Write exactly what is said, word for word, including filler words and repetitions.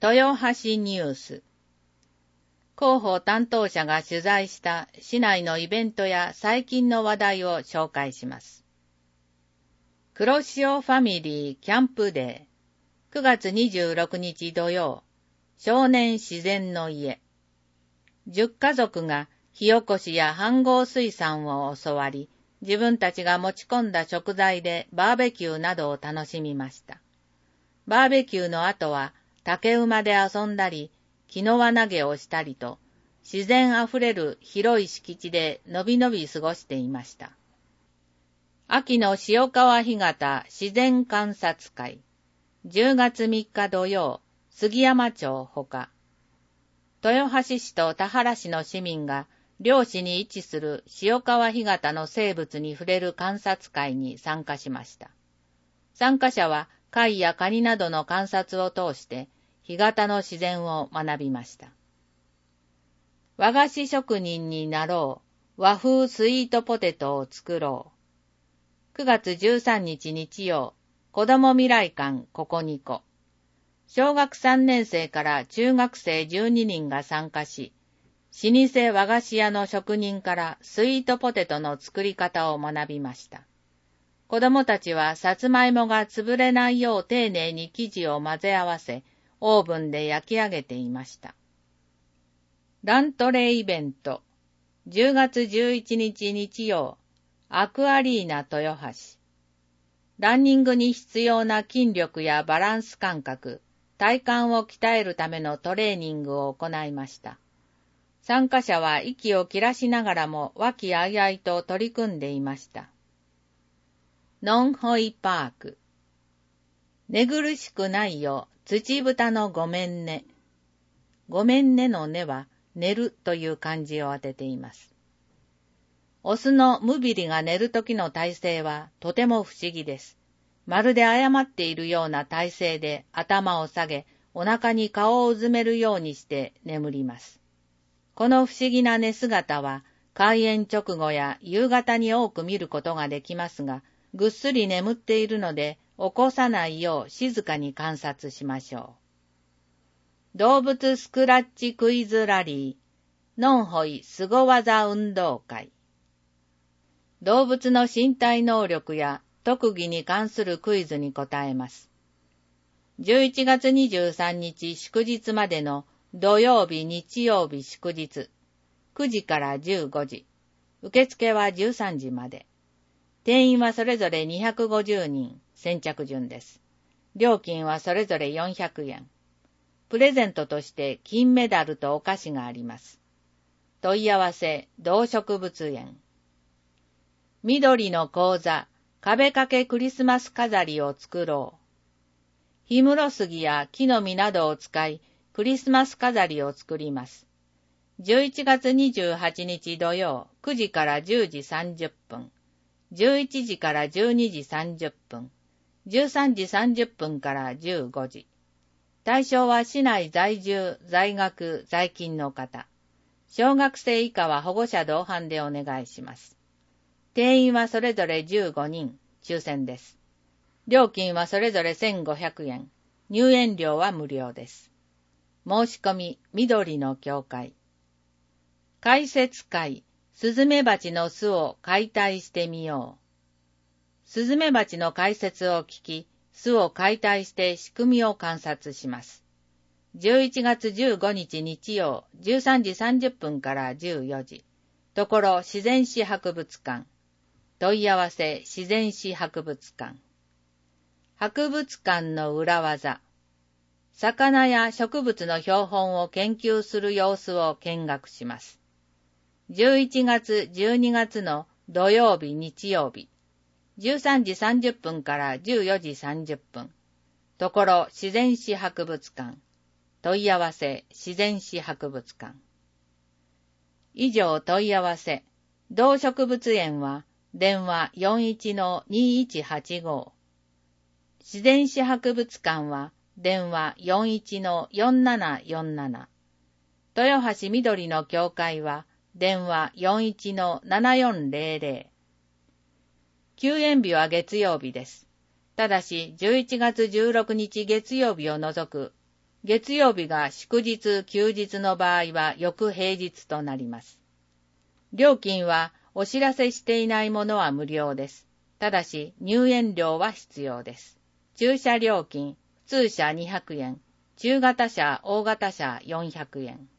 豊橋ニュース。広報担当者が取材した市内のイベントや最近の話題を紹介します。黒潮ファミリーキャンプデー。くがつにじゅうろくにち土曜。少年自然の家。じゅっかぞくが火起こしや飯合水産を教わり、自分たちが持ち込んだ食材でバーベキューなどを楽しみました。バーベキューの後は竹馬で遊んだり、木の輪投げをしたりと、自然あふれる広い敷地でのびのび過ごしていました。秋の塩川干潟自然観察会。じゅうがつみっか土曜、杉山町ほか。豊橋市と田原市の市民が、両市に位置する塩川干潟の生物に触れる観察会に参加しました。参加者は貝やカニなどの観察を通して、干潟の自然を学びました。和菓子職人になろう、和風スイートポテトを作ろう。くがつじゅうさんにち日曜、子ども未来館ここにこ。小学さんねんせいから中学生じゅうににんが参加し、老舗和菓子屋の職人からスイートポテトの作り方を学びました。子どもたちはさつまいもが潰れないよう丁寧に生地を混ぜ合わせ、オーブンで焼き上げていました。ラントレイベント。じゅうがつじゅういちにち日曜、アクアリーナ豊橋。ランニングに必要な筋力やバランス感覚、体幹を鍛えるためのトレーニングを行いました。参加者は息を切らしながらも和気あいあいと取り組んでいました。ノンホイパーク。寝苦しくないよ、土豚のごめんね。ごめんねのねは寝るという漢字を当てています。オスのムビリが寝る時の体勢はとても不思議です。まるで誤っているような体勢で頭を下げ、お腹に顔をうずめるようにして眠ります。この不思議な寝姿は開園直後や夕方に多く見ることができますが、ぐっすり眠っているので起こさないよう静かに観察しましょう。動物スクラッチクイズラリー、ノンホイスゴ技運動会。動物の身体能力や特技に関するクイズに答えます。じゅういちがつにじゅうさんにち祝日までの土曜日、日曜日祝日、くじからじゅうごじ、受付はじゅうさんじまで。定員はそれぞれにひゃくごじゅうにん、先着順です。料金はそれぞれよんひゃくえん。プレゼントとして金メダルとお菓子があります。問い合わせ、動植物園。緑の講座、壁掛けクリスマス飾りを作ろう。氷室杉や木の実などを使い、クリスマス飾りを作ります。じゅういちがつにじゅうはちにち土曜、くじからじゅうじさんじゅっぷん、じゅういちじからじゅうにじさんじゅっぷん、じゅうさんじさんじゅっぷんからじゅうごじ。対象は市内在住、在学、在勤の方。小学生以下は保護者同伴でお願いします。定員はそれぞれじゅうごにん、抽選です。料金はそれぞれせんごひゃくえん、入園料は無料です。申し込み、緑の教会。解説会、スズメバチの巣を解体してみよう。スズメバチの解説を聞き、巣を解体して仕組みを観察します。じゅういちがつじゅうごにち日曜、じゅうさんじさんじゅっぷんからじゅうよじ。ところ自然史博物館。問い合わせ自然史博物館。博物館の裏技。魚や植物の標本を研究する様子を見学します。じゅういちがつ、じゅうにがつの土曜日、日曜日。じゅうさんじさんじゅっぷんからじゅうよじさんじゅっぷん。ところ自然史博物館。問い合わせ自然史博物館。以上問い合わせ。動植物園は電話 よんいちのにいちはちご。自然史博物館は電話 よんいちのよんななよんなな。豊橋緑の教会は電話 よんいちのななよんぜろぜろ。休園日は月曜日です。ただしじゅういちがつじゅうろくにち月曜日を除く月曜日が祝日休日の場合は翌平日となります。料金はお知らせしていないものは無料です。ただし入園料は必要です。駐車料金、普通車にひゃくえん、中型車、大型車よんひゃくえん。